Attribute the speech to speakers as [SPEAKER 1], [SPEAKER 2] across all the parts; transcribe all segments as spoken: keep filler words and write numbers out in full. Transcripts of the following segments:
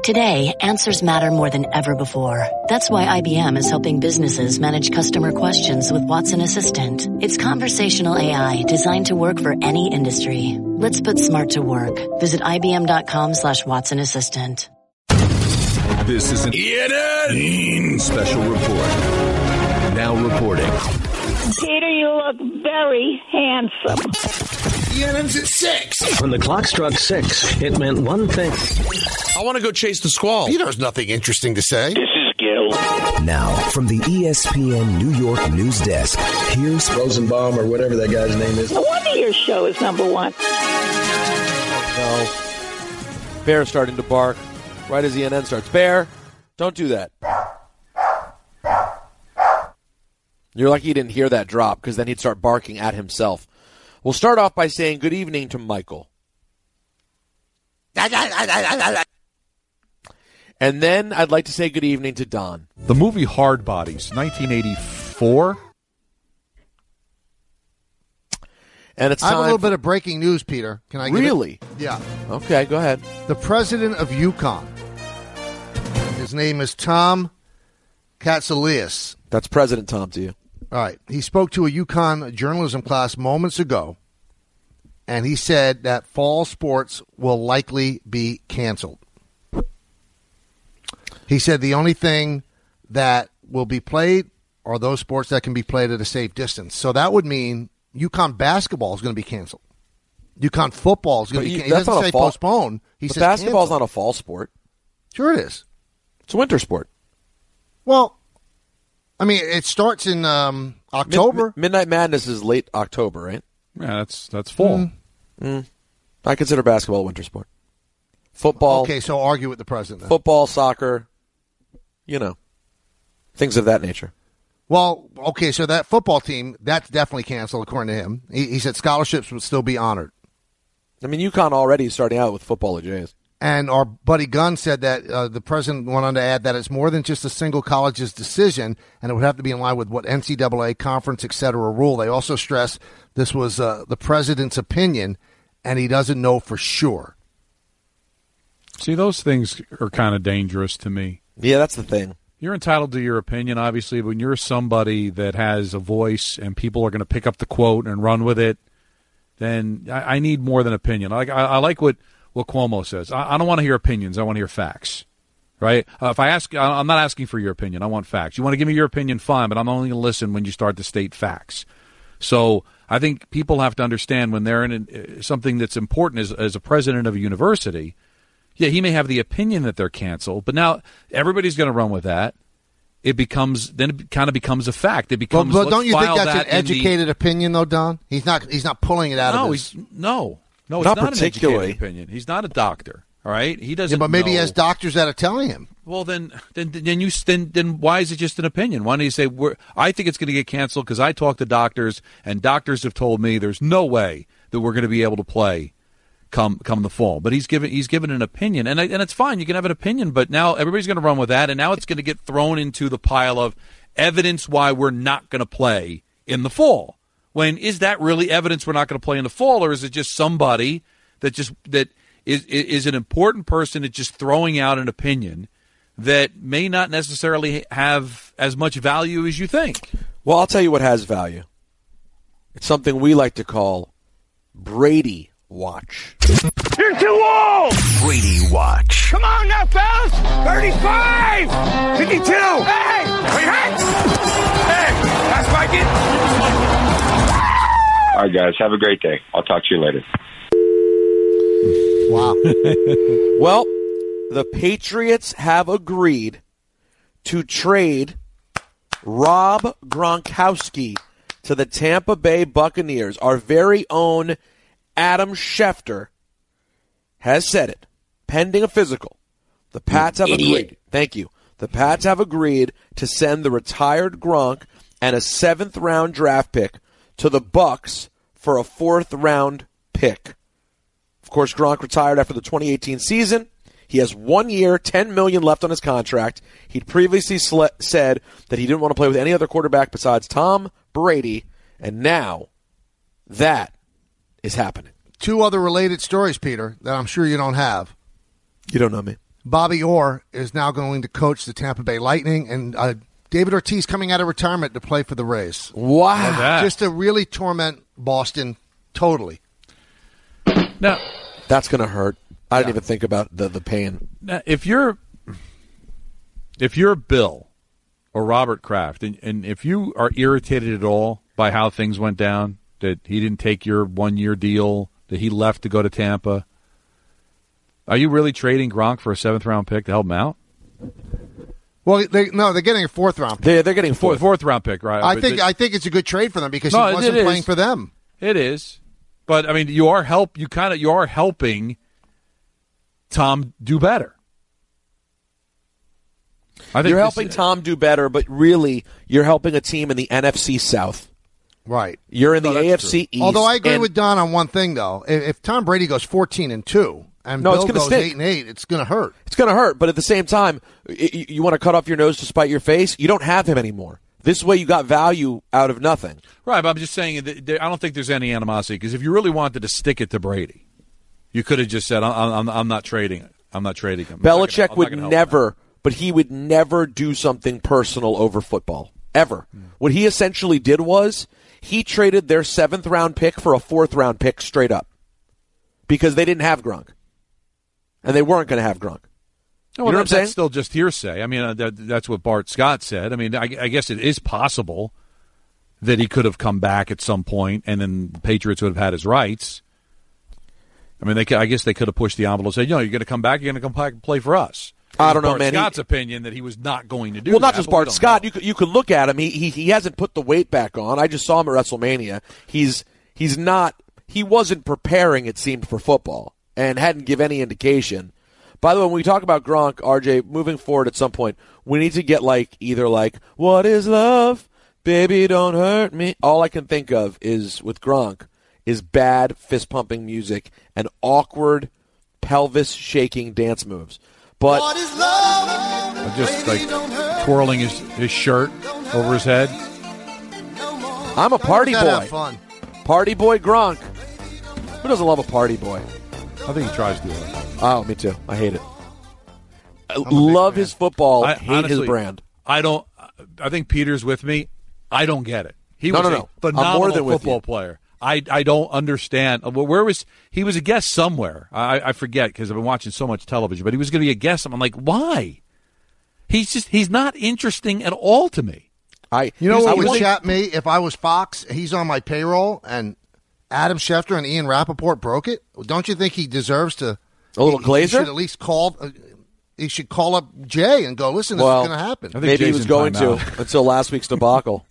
[SPEAKER 1] Today, answers matter more than ever before. That's why I B M is helping businesses manage customer questions with Watson Assistant. It's conversational A I designed to work for any industry. Let's put smart to work. Visit ibm.com slash Watson Assistant.
[SPEAKER 2] This is an E N N special report. Now reporting.
[SPEAKER 3] Peter, you look very handsome.
[SPEAKER 4] E N N's at six.
[SPEAKER 5] When the clock struck six, it meant one thing.
[SPEAKER 4] I want to go chase the squall. Peter has nothing interesting to say.
[SPEAKER 3] This is Gil.
[SPEAKER 6] Now, from the E S P N New York news desk, here's
[SPEAKER 7] Rosenbaum or whatever that guy's name is.
[SPEAKER 3] No wonder your show is number one.
[SPEAKER 8] Oh, no. Bear starting to bark right as E N N starts. Bear, don't do that. You're lucky you didn't hear that drop, because then he'd start barking at himself. We'll start off by saying good evening to Michael. And then I'd like to say good evening to Don.
[SPEAKER 9] The movie Hard Bodies, nineteen eighty-four.
[SPEAKER 8] And it's
[SPEAKER 10] I have
[SPEAKER 8] time
[SPEAKER 10] a little
[SPEAKER 8] for...
[SPEAKER 10] bit of breaking news, Peter. Can I give
[SPEAKER 8] Really?
[SPEAKER 10] it? Yeah.
[SPEAKER 8] Okay, go ahead.
[SPEAKER 10] The president of UConn. His name is Tom Katsoulias.
[SPEAKER 8] That's President Tom to you.
[SPEAKER 10] All right. He spoke to a UConn journalism class moments ago, and he said that fall sports will likely be canceled. He said the only thing that will be played are those sports that can be played at a safe distance. So that would mean UConn basketball is going to be canceled. UConn football is going to be canceled. He doesn't say fall, postpone. He says
[SPEAKER 8] basketball is
[SPEAKER 10] canceled.
[SPEAKER 8] not a fall sport.
[SPEAKER 10] Sure it is.
[SPEAKER 8] It's a winter sport.
[SPEAKER 10] Well, I mean, it starts in um, October.
[SPEAKER 8] Mid- Midnight Madness is late October, right?
[SPEAKER 9] Yeah, that's that's fall.
[SPEAKER 10] Mm.
[SPEAKER 8] Mm. I consider basketball a winter sport. Football.
[SPEAKER 10] Okay, so argue with the president then.
[SPEAKER 8] Football, soccer, you know, things of that nature.
[SPEAKER 10] Well, okay, so that football team, that's definitely canceled, according to him. He, he said scholarships would still be honored.
[SPEAKER 8] I mean, UConn already is starting out with football at Jays.
[SPEAKER 10] And our buddy Gunn said that uh, the president went on to add that it's more than just a single college's decision, and it would have to be in line with what N C double A, conference, et cetera, rule. They also stressed this was uh, the president's opinion, and he doesn't know for sure.
[SPEAKER 9] See, those things are kind of dangerous to me.
[SPEAKER 8] Yeah, that's the thing.
[SPEAKER 9] You're entitled to your opinion, obviously, but when you're somebody that has a voice and people are going to pick up the quote and run with it, then I, I need more than opinion. I, I, I like what, what Cuomo says. I, I don't want to hear opinions. I want to hear facts, right? Uh, if I ask, I'm not asking for your opinion. I want facts. You want to give me your opinion, fine, but I'm only going to listen when you start to state facts. So I think people have to understand when they're in something that's important as, as a president of a university. Yeah, he may have the opinion that they're canceled, but now everybody's going to run with that. It becomes then it kind of becomes a fact. It becomes.
[SPEAKER 10] But, but don't you think that's
[SPEAKER 9] that
[SPEAKER 10] an educated the, opinion, though, Don? He's not. He's not pulling it out
[SPEAKER 9] no,
[SPEAKER 10] of his.
[SPEAKER 9] He's, no, no, it's
[SPEAKER 8] not,
[SPEAKER 9] not
[SPEAKER 8] particularly.
[SPEAKER 9] an educated opinion. He's not a doctor. All right, he doesn't.
[SPEAKER 10] Yeah, but maybe
[SPEAKER 9] know.
[SPEAKER 10] he has doctors that are telling him.
[SPEAKER 9] Well, then, then, then you then, then why is it just an opinion? Why don't you say we're, I think it's going to get canceled because I talked to doctors and doctors have told me there's no way that we're going to be able to play come come the fall. But he's given he's given an opinion, and I, and it's fine. You can have an opinion, but now everybody's going to run with that, and now it's going to get thrown into the pile of evidence why we're not going to play in the fall. When is that really evidence we're not going to play in the fall, or is it just somebody that just that is is an important person that's just throwing out an opinion that may not necessarily have as much value as you think?
[SPEAKER 8] Well, I'll tell you what has value. It's something we like to call Brady Watch.
[SPEAKER 11] You're too old!
[SPEAKER 6] Brady Watch.
[SPEAKER 11] Come on now, fellas! thirty-five! fifty-two! Hey! Hey! Hey! That's my get.
[SPEAKER 12] All right, guys. Have a great day. I'll talk to you later.
[SPEAKER 10] Wow.
[SPEAKER 8] Well, the Patriots have agreed to trade Rob Gronkowski to the Tampa Bay Buccaneers. Our very own Adam Schefter has said it. Pending a physical, the Pats have
[SPEAKER 3] Idiot.
[SPEAKER 8] agreed. Thank you. The Pats have agreed to send the retired Gronk and a seventh round draft pick to the Bucs for a fourth round pick. Of course, Gronk retired after the twenty eighteen season. He has one year, ten million dollars left on his contract. He'd previously sle- said that he didn't want to play with any other quarterback besides Tom Brady, and now that is happening.
[SPEAKER 10] Two other related stories, Peter, that I'm sure you don't have.
[SPEAKER 8] You don't know me.
[SPEAKER 10] Bobby Orr is now going to coach the Tampa Bay Lightning, and uh, David Ortiz coming out of retirement to play for the Rays.
[SPEAKER 8] Wow.
[SPEAKER 10] Just to really torment Boston totally.
[SPEAKER 9] Now,
[SPEAKER 8] that's going to hurt. I didn't
[SPEAKER 10] Yeah.
[SPEAKER 8] even think about the, the pain.
[SPEAKER 9] now if you're if you're Bill or Robert Kraft, and, and if you are irritated at all by how things went down, that he didn't take your one-year deal, that he left to go to Tampa, are you really trading Gronk for a seventh-round pick to help him out?
[SPEAKER 10] Well, they, no, they're getting a fourth round pick.
[SPEAKER 8] They're, they're getting a fourth.
[SPEAKER 9] Fourth round pick, right?
[SPEAKER 10] I
[SPEAKER 9] But
[SPEAKER 10] think
[SPEAKER 9] the-
[SPEAKER 10] I think it's a good trade for them because
[SPEAKER 9] No,
[SPEAKER 10] he
[SPEAKER 9] it-
[SPEAKER 10] wasn't
[SPEAKER 9] it
[SPEAKER 10] playing
[SPEAKER 9] is.
[SPEAKER 10] for them.
[SPEAKER 9] It is, but I mean, you are help. You kind of you are helping Tom do better. I think
[SPEAKER 8] You're
[SPEAKER 9] this-
[SPEAKER 8] helping Tom do better, but really, you're helping a team in the N F C South.
[SPEAKER 10] Right.
[SPEAKER 8] You're in
[SPEAKER 10] No,
[SPEAKER 8] the
[SPEAKER 10] that's
[SPEAKER 8] A F C
[SPEAKER 10] true.
[SPEAKER 8] East.
[SPEAKER 10] Although I agree
[SPEAKER 8] and-
[SPEAKER 10] with Don on one thing, though. If, if Tom Brady goes fourteen and two and
[SPEAKER 8] No, it's
[SPEAKER 10] Bill
[SPEAKER 8] gonna
[SPEAKER 10] goes
[SPEAKER 8] stink.
[SPEAKER 10] eight and eight, it's going to hurt.
[SPEAKER 8] It's going to hurt, but at the same time, y- y- you want to cut off your nose to spite your face? You don't have him anymore. This way, you got value out of nothing.
[SPEAKER 9] Right, but I'm just saying that there, I don't think there's any animosity because if you really wanted to stick it to Brady, you could have just said, "I'm, I'm, I'm not trading it. I'm not trading him." I'm not gonna-
[SPEAKER 8] Belichick
[SPEAKER 9] I'm not
[SPEAKER 8] would
[SPEAKER 9] gonna help
[SPEAKER 8] never, but he would never do something personal over football. Ever.
[SPEAKER 9] Hmm.
[SPEAKER 8] What he essentially did was he traded their seventh round pick for a fourth round pick straight up because they didn't have Gronk. And they weren't going to have Gronk.
[SPEAKER 9] No,
[SPEAKER 8] You know
[SPEAKER 9] well,
[SPEAKER 8] what I'm
[SPEAKER 9] that-
[SPEAKER 8] saying?
[SPEAKER 9] That's still just hearsay. I mean, uh, that, that's what Bart Scott said. I mean, I, I guess it is possible that he could have come back at some point, and then the Patriots would have had his rights. I mean, they could, I guess they could have pushed the envelope and said, "You know, you're going to come back. You're going to come back and play for us."
[SPEAKER 8] I
[SPEAKER 9] It was
[SPEAKER 8] don't know,
[SPEAKER 9] Bart
[SPEAKER 8] man. He-
[SPEAKER 9] Scott's opinion that he was not going to do.
[SPEAKER 8] Well, not
[SPEAKER 9] that,
[SPEAKER 8] just
[SPEAKER 9] but we
[SPEAKER 8] Bart
[SPEAKER 9] don't
[SPEAKER 8] Scott.
[SPEAKER 9] know.
[SPEAKER 8] You could, you could look at him. He, he he hasn't put the weight back on. I just saw him at WrestleMania. He's he's not. He wasn't preparing. It seemed for football and hadn't give any indication. By the way, when we talk about Gronk, R J, moving forward at some point, we need to get like either like "What is love, baby? Don't hurt me." All I can think of is with Gronk is bad fist pumping music and awkward pelvis shaking dance moves. But
[SPEAKER 9] Uh, just like twirling his, his shirt over his head.
[SPEAKER 8] I'm a party
[SPEAKER 10] Gotta have
[SPEAKER 8] boy.
[SPEAKER 10] fun.
[SPEAKER 8] Party boy Gronk. Who doesn't love a party boy?
[SPEAKER 9] I think he tries to. Uh,
[SPEAKER 8] Oh, me too. I hate it. I love his football.
[SPEAKER 9] I-
[SPEAKER 8] hate
[SPEAKER 9] honestly,
[SPEAKER 8] his brand.
[SPEAKER 9] I don't. I think Peter's with me. I don't get it. He
[SPEAKER 8] No,
[SPEAKER 9] was
[SPEAKER 8] no,
[SPEAKER 9] a
[SPEAKER 8] no. I'm
[SPEAKER 9] phenomenal
[SPEAKER 8] more than with
[SPEAKER 9] football
[SPEAKER 8] you.
[SPEAKER 9] player. I, I don't understand. Uh, Where was he? Was a guest somewhere. I, I forget because I've been watching so much television. But he was going to be a guest. I'm like, why? He's just he's not interesting at all to me.
[SPEAKER 8] I
[SPEAKER 10] You know
[SPEAKER 8] I
[SPEAKER 10] what would
[SPEAKER 8] want-
[SPEAKER 10] chat me if I was Fox? He's on my payroll, and Adam Schefter and Ian Rappaport broke it. Don't you think he deserves to
[SPEAKER 8] A little
[SPEAKER 10] he- He
[SPEAKER 8] Glazer?
[SPEAKER 10] should at least call. Uh, he should call up Jay and go, "Listen, this
[SPEAKER 8] Well,
[SPEAKER 10] is going to happen."
[SPEAKER 9] think
[SPEAKER 8] Maybe he
[SPEAKER 9] Jay's
[SPEAKER 8] was
[SPEAKER 9] in
[SPEAKER 8] going to
[SPEAKER 9] timeout.
[SPEAKER 8] until last week's debacle.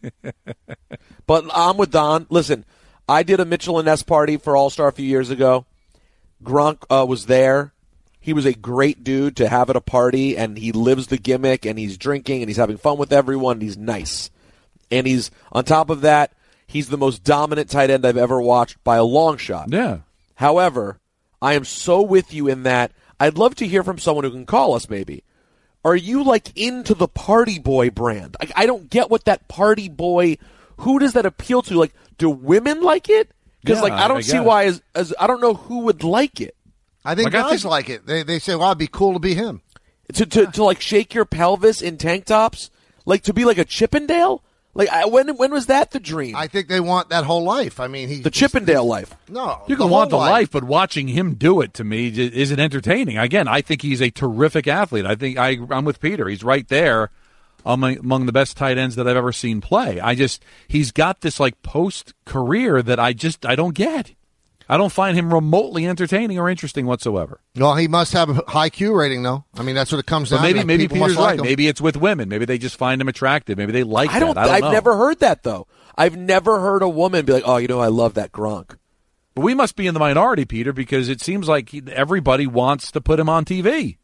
[SPEAKER 8] But I'm with Don. Listen, I did a Mitchell and Ness party for All Star a few years ago. Gronk uh, was there. He was a great dude to have at a party, and he lives the gimmick, and he's drinking, and he's having fun with everyone. And he's nice, and he's on top of that, he's the most dominant tight end I've ever watched by a long shot.
[SPEAKER 9] Yeah.
[SPEAKER 8] However, I am so with you in that I'd love to hear from someone who can call us maybe. Are you like into the party boy brand? I, I don't get what that party boy, who does that appeal to? Like, do women like it? Because
[SPEAKER 9] Yeah,
[SPEAKER 8] like I don't
[SPEAKER 9] I
[SPEAKER 8] see
[SPEAKER 9] guess.
[SPEAKER 8] why as, as I don't know who would like it.
[SPEAKER 10] I think
[SPEAKER 9] Like, I
[SPEAKER 10] guys
[SPEAKER 9] think-
[SPEAKER 10] like it. They they say, "Well, it'd be cool to be him."
[SPEAKER 8] To to, to like shake your pelvis in tank tops? Like to be like a Chippendale? Like I, when when was that the dream?
[SPEAKER 10] I think they want that whole life. I mean, he
[SPEAKER 8] the Chippendale life.
[SPEAKER 10] No,
[SPEAKER 9] You can
[SPEAKER 10] the
[SPEAKER 9] want the
[SPEAKER 10] whole
[SPEAKER 9] life, but watching him do it to me j- isn't entertaining. Again, I think he's a terrific athlete. I think I, I'm with Peter. He's right there among, among the best tight ends that I've ever seen play. I just he's got this like post career that I just I don't get. I don't find him remotely entertaining or interesting whatsoever.
[SPEAKER 10] Well, he must have a high Q rating, though. I mean, that's what it comes
[SPEAKER 9] But
[SPEAKER 10] down.
[SPEAKER 9] maybe
[SPEAKER 10] to.
[SPEAKER 9] maybe
[SPEAKER 10] People must
[SPEAKER 9] Peter's
[SPEAKER 10] like
[SPEAKER 9] right.
[SPEAKER 10] him.
[SPEAKER 9] Maybe it's with women. Maybe they just find him attractive. Maybe they like
[SPEAKER 8] I don't.
[SPEAKER 9] that. I don't
[SPEAKER 8] I've
[SPEAKER 9] know.
[SPEAKER 8] never heard that though. I've never heard a woman be like, "Oh, you know, I love that Gronk."
[SPEAKER 9] But we must be in the minority, Peter, because it seems like he, everybody wants to put him on T V.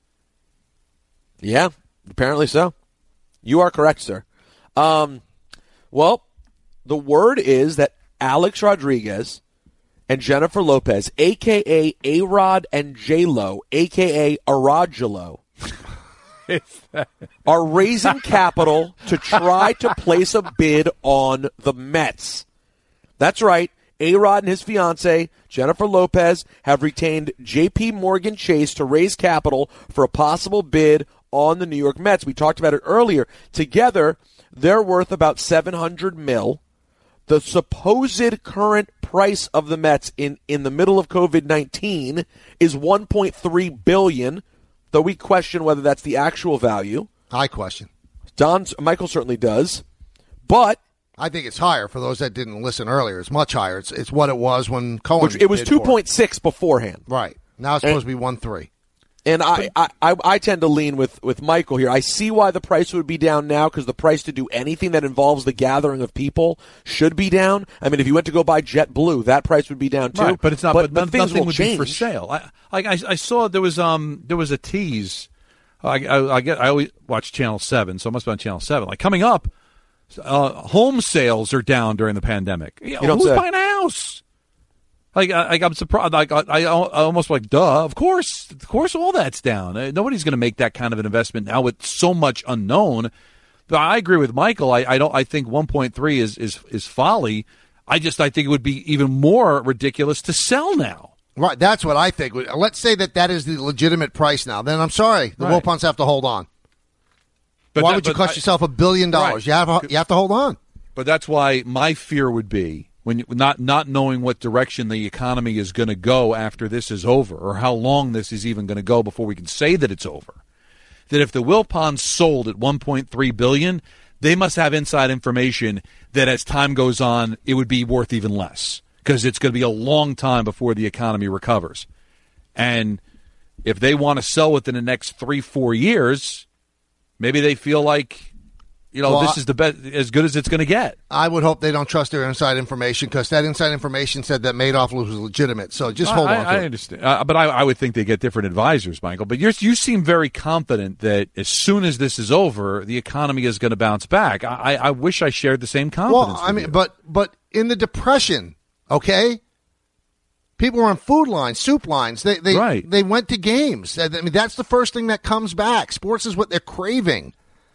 [SPEAKER 8] Yeah, apparently so. You are correct, sir. Um, well, the word is that Alex Rodriguez and Jennifer Lopez, a k a. A-Rod and J-Lo, a k a. Arajalo, are raising capital to try to place a bid on the Mets. That's right. A-Rod and his fiancée, Jennifer Lopez, have retained J P. Morgan Chase to raise capital for a possible bid on the New York Mets. We talked about it earlier. Together, they're worth about seven hundred mil. The supposed current price of the Mets in, in the middle of covid nineteen is one point three billion dollars, though we question whether that's the actual value.
[SPEAKER 10] I question.
[SPEAKER 8] Don Michael certainly does. But
[SPEAKER 10] I think it's higher for those that didn't listen earlier. It's much higher. It's it's what it was when Cohen
[SPEAKER 8] which, it was two point six
[SPEAKER 10] it.
[SPEAKER 8] beforehand.
[SPEAKER 10] Right. Now it's supposed and, to be one point three.
[SPEAKER 8] And I, I, I, I tend to lean with, with Michael here. I see why the price would be down now because the price to do anything that involves the gathering of people should be down. I mean, if you went to go buy JetBlue, that price would be down too.
[SPEAKER 9] Right, but it's not. But, but, but nothing would
[SPEAKER 8] change.
[SPEAKER 9] be for sale. I, I I saw there was um there was a tease. I I, I get I always watch Channel Seven, so it must be on Channel Seven. Like coming up, uh, home sales are down during the pandemic. You know,
[SPEAKER 8] don't
[SPEAKER 9] who's
[SPEAKER 8] say.
[SPEAKER 9] buying a house? Like, I, I'm surprised. Like, I, I almost like, duh. Of course, of course, all that's down. Nobody's going to make that kind of an investment now with so much unknown. But I agree with Michael. I, I don't. I think one point three is, is is folly. I just I think it would be even more ridiculous to sell now.
[SPEAKER 10] Right. That's what I think. Let's say that that is the legitimate price now. Then I'm sorry, the right. Wilpons have to hold on. But why that, would you cost I, yourself a billion dollars? Right. You have you have to hold on.
[SPEAKER 9] But that's why my fear would be. When you, not not knowing what direction the economy is going to go after this is over, or how long this is even going to go before we can say that it's over, that if the Wilpons sold at one point three billion dollars, they must have inside information that as time goes on, it would be worth even less because it's going to be a long time before the economy recovers. And if they want to sell within the next three, four years, maybe they feel like, you know, well, this is the best, as good as it's going to get.
[SPEAKER 10] I would hope they don't trust their inside information because that inside information said that Madoff was legitimate. So just hold
[SPEAKER 9] I,
[SPEAKER 10] on to
[SPEAKER 9] I,
[SPEAKER 10] it.
[SPEAKER 9] I understand. Uh, but I, I would think they get different advisors, Michael. But you're, you seem very confident that as soon as this is over, the economy is going to bounce back. I, I wish I shared the same confidence.
[SPEAKER 10] Well, I mean,
[SPEAKER 9] you.
[SPEAKER 10] but but in the Depression, okay, people were on food lines, soup lines. They they
[SPEAKER 9] right.
[SPEAKER 10] they went to games. I mean, that's the first thing that comes back. Sports is what they're craving.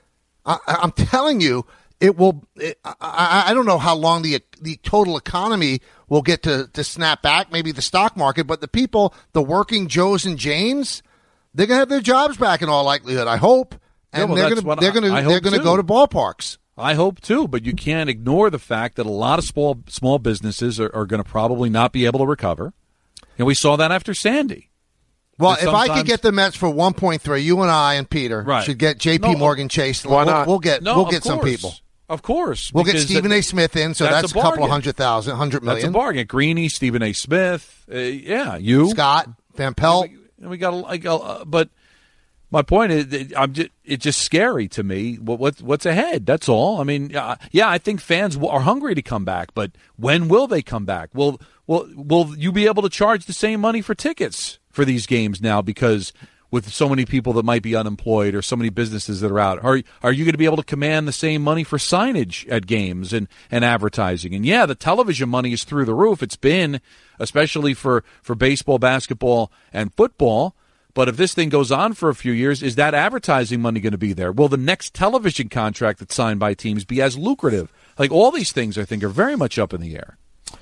[SPEAKER 10] I, I'm telling you, it will. It, I, I don't know how long the the total economy will get to, to snap back. Maybe the stock market, but the people, the working Joes and Janes, they're gonna have their jobs back in all likelihood. I hope, and
[SPEAKER 9] yeah, well,
[SPEAKER 10] they're gonna they're gonna
[SPEAKER 9] I, I
[SPEAKER 10] they're gonna
[SPEAKER 9] too.
[SPEAKER 10] go to ballparks.
[SPEAKER 9] I hope too, but you can't ignore the fact that a lot of small small businesses are, are going to probably not be able to recover, and we saw that after Sandy.
[SPEAKER 10] Well, if I could get the Mets for one point three, you and I and Peter
[SPEAKER 9] right.
[SPEAKER 10] should get J P.
[SPEAKER 9] No,
[SPEAKER 10] Morgan Chase.
[SPEAKER 8] Why
[SPEAKER 10] we'll,
[SPEAKER 8] not?
[SPEAKER 10] We'll get
[SPEAKER 9] no,
[SPEAKER 10] we'll get
[SPEAKER 9] course.
[SPEAKER 10] some people.
[SPEAKER 9] Of course.
[SPEAKER 10] We'll get Stephen
[SPEAKER 9] that,
[SPEAKER 10] A. Smith in, so
[SPEAKER 9] that's,
[SPEAKER 10] that's
[SPEAKER 9] a,
[SPEAKER 10] a couple of hundred thousand, hundred million.
[SPEAKER 9] That's a bargain. Greeny, Stephen A. Smith, uh, yeah, you.
[SPEAKER 10] Scott, Van Pelt.
[SPEAKER 9] And we got a, like, uh, but my point is, I'm just, it's just scary to me. What, what what's ahead? That's all. I mean, uh, yeah, I think fans are hungry to come back, but when will they come back? Will will will you be able to charge the same money for tickets for these games now? Because with so many people that might be unemployed or so many businesses that are out, are are you going to be able to command the same money for signage at games and, and advertising? And yeah, the television money is through the roof. It's been, especially for, for baseball, basketball, and football. But if this thing goes on for a few years, is that advertising money going to be there? Will the next television contract that's signed by teams be as lucrative? Like, all these things, I think, are very much up in the air.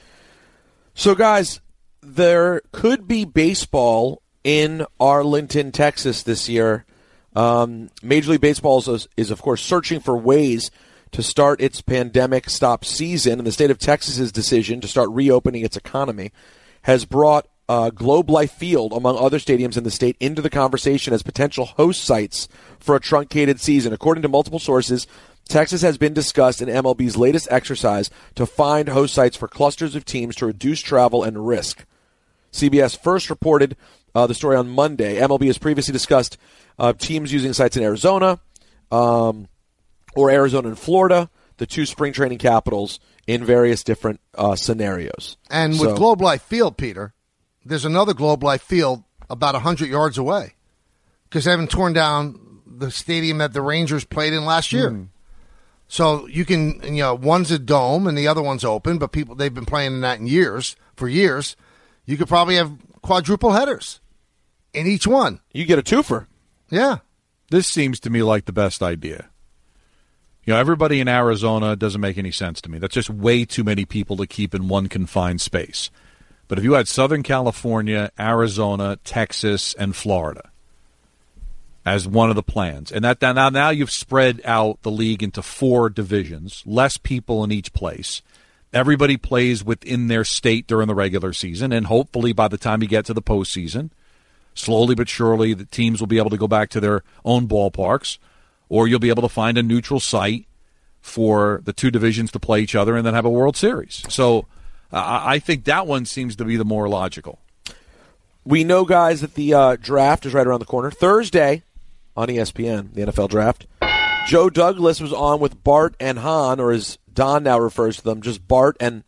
[SPEAKER 8] So, guys, there could be baseball in Arlington, Texas this year. Um, Major League Baseball is, is, of course, searching for ways to start its pandemic stop season, and the state of Texas's decision to start reopening its economy has brought uh, Globe Life Field, among other stadiums in the state, into the conversation as potential host sites for a truncated season. According to multiple sources, Texas has been discussed in M L B's latest exercise to find host sites for clusters of teams to reduce travel and risk. C B S first reported uh, the story on Monday. M L B has previously discussed uh, teams using sites in Arizona um, or Arizona and Florida, the two spring training capitals, in various different uh, scenarios.
[SPEAKER 10] And
[SPEAKER 8] so,
[SPEAKER 10] with Globe Life Field, Peter, there's another Globe Life Field about one hundred yards away because they haven't torn down the stadium that the Rangers played in last year. Mm. So you can, you know, one's a dome and the other one's open, but people, they've been playing in that in years, for years. You could probably have quadruple headers in each one.
[SPEAKER 8] You get a twofer.
[SPEAKER 10] Yeah.
[SPEAKER 9] This seems to me like the best idea. You know, everybody in Arizona doesn't make any sense to me. That's just way too many people to keep in one confined space. But if you had Southern California, Arizona, Texas, and Florida as one of the plans, and that now now you've spread out the league into four divisions, less people in each place. Everybody plays within their state during the regular season, and hopefully by the time you get to the postseason, slowly but surely the teams will be able to go back to their own ballparks, or you'll be able to find a neutral site for the two divisions to play each other and then have a World Series. So uh, I think that one seems to be the more logical.
[SPEAKER 8] We know, guys, that the uh, draft is right around the corner. Thursday on E S P N, the N F L draft, Joe Douglas was on with Bart and Hahn, or as Don now refers to them, just Bart and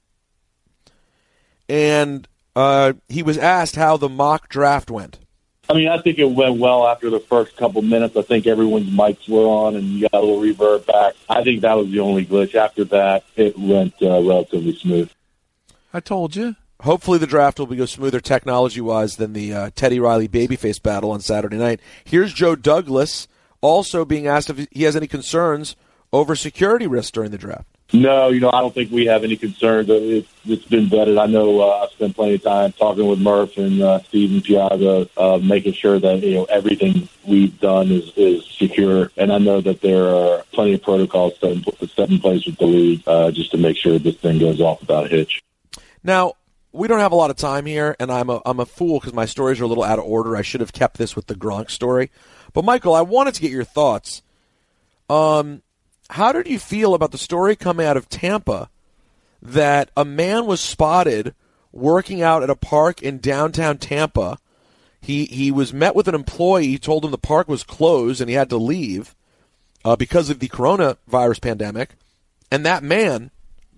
[SPEAKER 8] and uh, he was asked how the mock draft went.
[SPEAKER 13] I mean, I think it went well after the first couple minutes. I think everyone's mics were on and you got a little reverb back. I think that was the only glitch. After that, it went uh, relatively smooth.
[SPEAKER 9] I told you.
[SPEAKER 8] Hopefully the draft will go smoother technology-wise than the uh, Teddy Riley babyface battle on Saturday night. Here's Joe Douglas also being asked if he has any concerns over security risks during the draft.
[SPEAKER 13] No, you know, I don't think we have any concerns. It's, it's been vetted. I know uh, I've spent plenty of time talking with Murph and uh, Steven Piazza, uh, making sure that, you know, everything we've done is, is secure. And I know that there are plenty of protocols set in, set in place with the league uh, just to make sure this thing goes off without a hitch.
[SPEAKER 8] Now, we don't have a lot of time here, and I'm a, I'm a fool because my stories are a little out of order. I should have kept this with the Gronk story. But, Michael, I wanted to get your thoughts. Um... How did you feel about the story coming out of Tampa that a man was spotted working out at a park in downtown Tampa? He he was met with an employee. He told him the park was closed and he had to leave uh, because of the coronavirus pandemic. And that man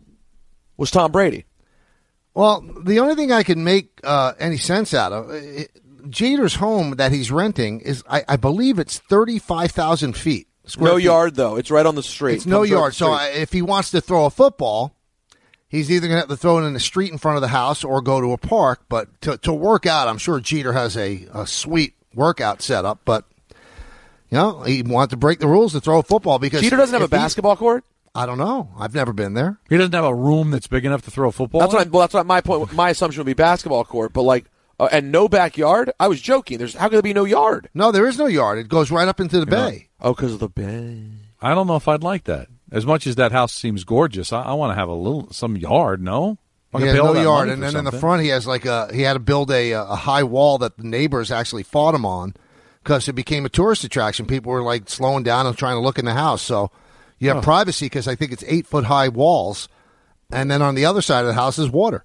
[SPEAKER 8] was Tom Brady.
[SPEAKER 10] Well, the only thing I can make uh, any sense out of, it, Jeter's home that he's renting is, I, I believe it's thirty-five thousand feet.
[SPEAKER 8] No
[SPEAKER 10] feet.
[SPEAKER 8] yard, though. It's right on the street.
[SPEAKER 10] It's no yard. So I, if he wants to throw a football, he's either going to have to throw it in the street in front of the house or go to a park. But to, to work out, I'm sure Jeter has a, a sweet workout setup. But, you know, he wanted to break the rules to throw a football because
[SPEAKER 8] Jeter doesn't have a basketball
[SPEAKER 10] he,
[SPEAKER 8] court?
[SPEAKER 10] I don't know. I've never been there.
[SPEAKER 9] He doesn't have a room that's big enough to throw a football
[SPEAKER 8] That's
[SPEAKER 9] in?
[SPEAKER 8] what I, well, that's what my point. My assumption would be basketball court. But, like, uh, and no backyard? I was joking. There's How could there be no yard?
[SPEAKER 10] No, there is no yard. It goes right up into the
[SPEAKER 9] You
[SPEAKER 10] bay.
[SPEAKER 8] Know, oh, because of the bay.
[SPEAKER 9] I don't know if I'd like that. As much as that house seems gorgeous, I, I want to have a little some yard. No,
[SPEAKER 10] He has no yard, and then in the front he has like a he had to build a a high wall that the neighbors actually fought him on because it became a tourist attraction. People were like slowing down and trying to look in the house. So you have
[SPEAKER 9] Oh.
[SPEAKER 10] privacy because I think it's eight foot high walls, and then on the other side of the house is water.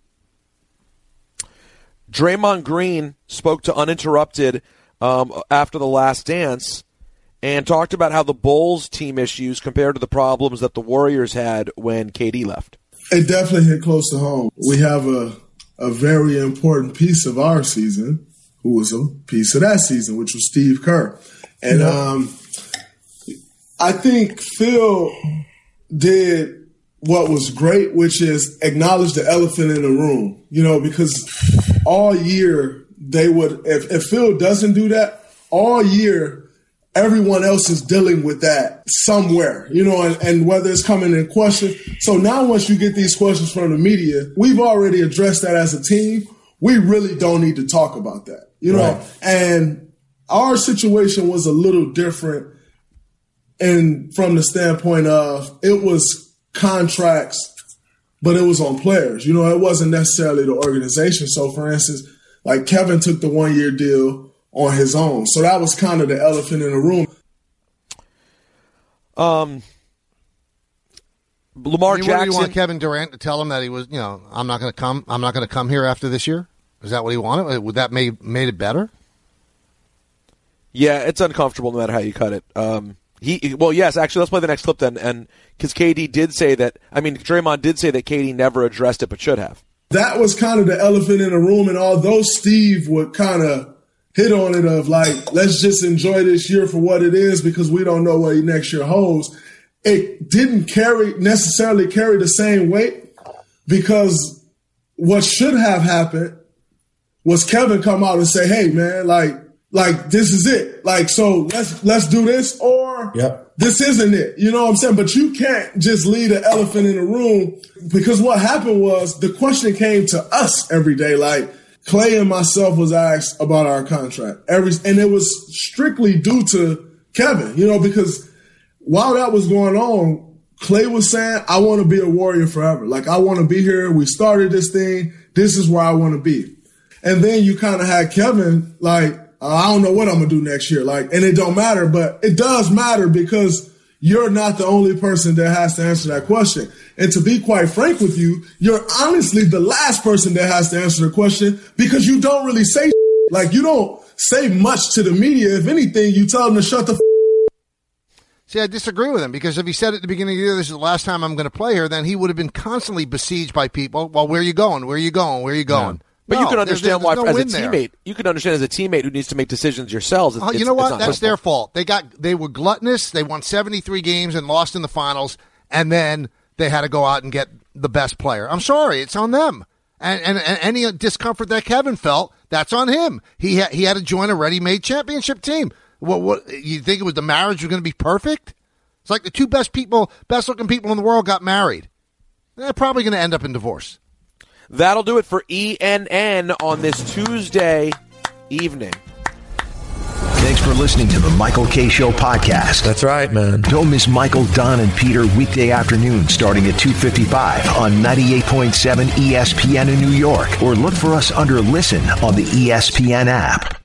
[SPEAKER 8] Draymond Green spoke to Uninterrupted um, after the Last Dance and talked about how the Bulls team issues compared to the problems that the Warriors had when K D left.
[SPEAKER 14] It definitely hit close to home. We have a, a very important piece of our season who was a piece of that season, which was Steve Kerr. And
[SPEAKER 15] Yeah.
[SPEAKER 14] um, I think Phil did what was great, which is acknowledge the elephant in the room, you know, because all year they would, if, if Phil doesn't do that, all year everyone else is dealing with that somewhere, you know, and, and whether it's coming in question. So now once you get these questions from the media, we've already addressed that as a team. We really don't need to talk about that, you know,
[SPEAKER 15] Right.
[SPEAKER 14] and our situation was a little different. And from the standpoint of it was contracts, but it was on players. You know, it wasn't necessarily the organization. So, for instance, like Kevin took the one-year deal on his own. So that was kind of the elephant in the room.
[SPEAKER 8] Um, Lamar
[SPEAKER 10] I mean, what, do
[SPEAKER 8] Jackson.
[SPEAKER 10] you want Kevin Durant to tell him that he was, you know, I'm not going to come. I'm not going to come here after this year. Is that what he wanted? Would that made made it better?
[SPEAKER 8] Yeah, it's uncomfortable no matter how you cut it. Um, he well, yes, actually, let's play the next clip then, and because K D did say that. I mean, Draymond did say that K D never addressed it, but should have.
[SPEAKER 14] That was kind of the elephant in the room. And although Steve would kind of hit on it of like, let's just enjoy this year for what it is because we don't know what next year holds, it didn't carry necessarily carry the same weight because what should have happened was Kevin come out and say, hey, man, like, like, this is it. Like, so let's let's do this, or
[SPEAKER 7] Yep.
[SPEAKER 14] this isn't it. You know what I'm saying? But you can't just leave the elephant in the room, because what happened was the question came to us every day. Like, Clay and myself was asked about our contract. Every and it was strictly due to Kevin, you know, because while that was going on, Clay was saying, I want to be a Warrior forever. Like, I want to be here. We started this thing. This is where I want to be. And then you kind of had Kevin like, I don't know what I'm going to do next year. Like, and it don't matter, but it does matter because you're not the only person that has to answer that question. And to be quite frank with you, you're honestly the last person that has to answer the question, because you don't really say like, you don't say much to the media. If anything, you tell them to shut the f-
[SPEAKER 10] See, I disagree with him, because if he said at the beginning of the year, this is the last time I'm going to play here, then he would have been constantly besieged by people. Well, where are you going? Where are you going? Where are you going?
[SPEAKER 8] Yeah. But
[SPEAKER 10] no,
[SPEAKER 8] you can understand
[SPEAKER 10] there,
[SPEAKER 8] why,
[SPEAKER 10] no
[SPEAKER 8] as a
[SPEAKER 10] teammate,
[SPEAKER 8] teammate, you can understand as a teammate who needs to make decisions yourselves.
[SPEAKER 10] Oh, you know what? That's their fault. They got they were gluttonous. They won seventy-three games and lost in the finals, and then they had to go out and get the best player. I'm sorry, it's on them. And and, and any discomfort that Kevin felt, that's on him. He ha- he had to join a ready-made championship team. What what you think it was the marriage was going to be perfect? It's like the two best people, best-looking people in the world got married. They're probably going to end up in divorce.
[SPEAKER 8] That'll do it for E N N on this Tuesday evening.
[SPEAKER 6] Thanks for listening to the Michael Kay Show podcast.
[SPEAKER 4] That's right, man.
[SPEAKER 6] Don't miss Michael, Don, and Peter weekday afternoon starting at two fifty-five on ninety-eight point seven E S P N in New York, or look for us under Listen on the E S P N app.